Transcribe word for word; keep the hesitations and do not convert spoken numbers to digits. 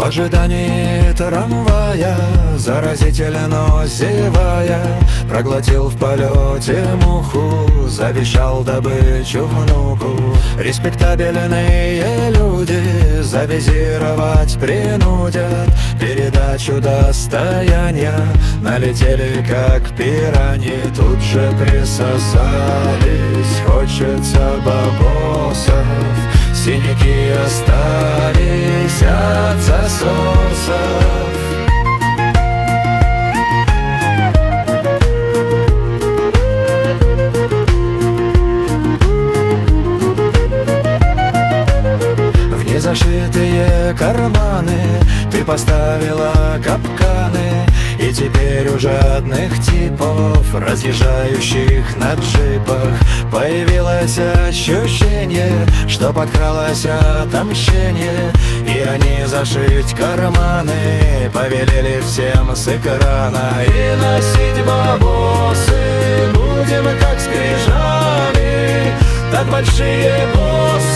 ожидании трамвая, заразительно зевая, проглотил в полете муху, завещал добычу внуку. Респектабельные люди завизировать принудят, передачу достояния налетели как пираньи, тут же присосались. Хочется бабосов, синяки остались от засосов. В незашитые карманы ты поставила капканы, и теперь у жадных типов, разъезжающих на джипах, появилось ощущение, что подкралось отомщение, и они зашить карманы повелели всем с экрана. И носить бабосы будем как скрижали, так большие боссы